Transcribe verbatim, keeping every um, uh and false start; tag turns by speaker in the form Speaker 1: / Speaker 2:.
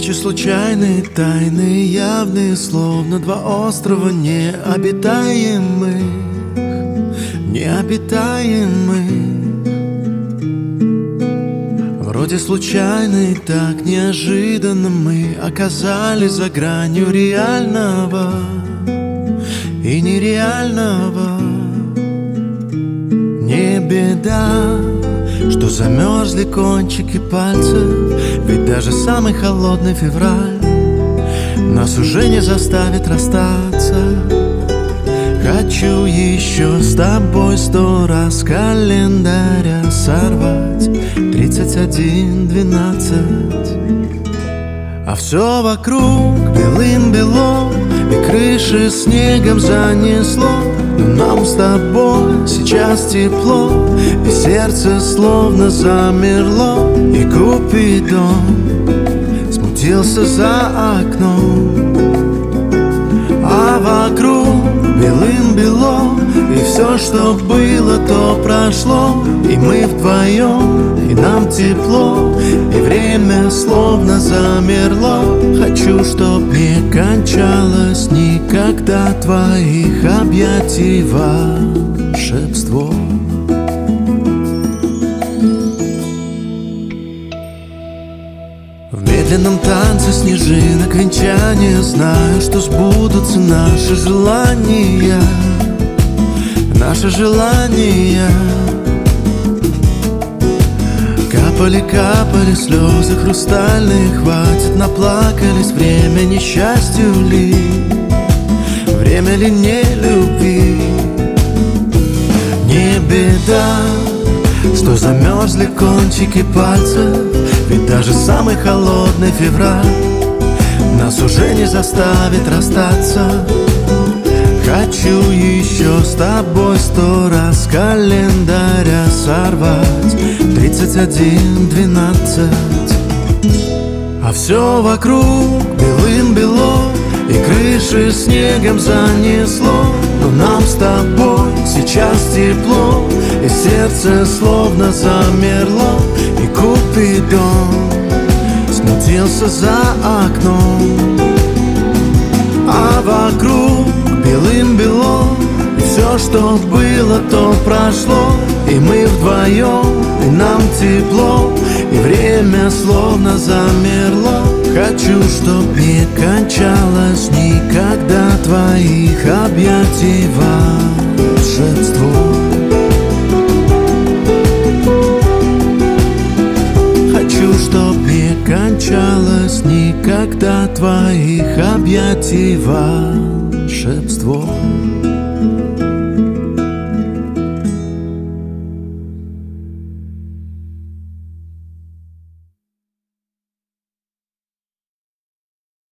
Speaker 1: Встречи случайные, тайные, явные, словно два острова необитаемых, необитаемых. Вроде случайно и так неожиданно мы оказались за гранью реального и нереального. Не беда, что замерзли кончики пальцев, ведь даже самый холодный февраль нас уже не заставит расстаться. Хочу еще с тобой сто раз календаря сорвать тридцать один двенадцать. А все вокруг белым-бело, и крыши снегом занесло. Но нам с тобой сейчас тепло, и сердце словно замерло. И Купидон смутился за окном, а вокруг белым-бело, и все, что было, то прошло. И мы вдвоем, и нам тепло, и время словно замерло. Хочу, чтоб не кончалось никогда твоих объятий волшебство. В медленном танце снежинок венчания знаю, что сбудутся наши желания, наши желания. Капали, капали слезы хрустальные, хватит, наплакались, время несчастью ли, время ли не любви. Не беда, что замерзли кончики пальцев, ведь даже самый холодный февраль нас уже не заставит расстаться. Хочу еще с тобой сто раз календаря сорвать тридцать один двенадцать. А все вокруг белым-бело, и крыши снегом занесло. Но нам с тобой сейчас тепло, и сердце словно замерло. И Купидон смутился за окном, а вокруг белым-бело, и все, что было, то прошло. И мы вдвоем, и нам тепло, и время словно замерло. Хочу, чтоб не кончалось никогда твоих объятий волшебство. Хочу, чтоб не кончалось никогда твоих объятий волшебство.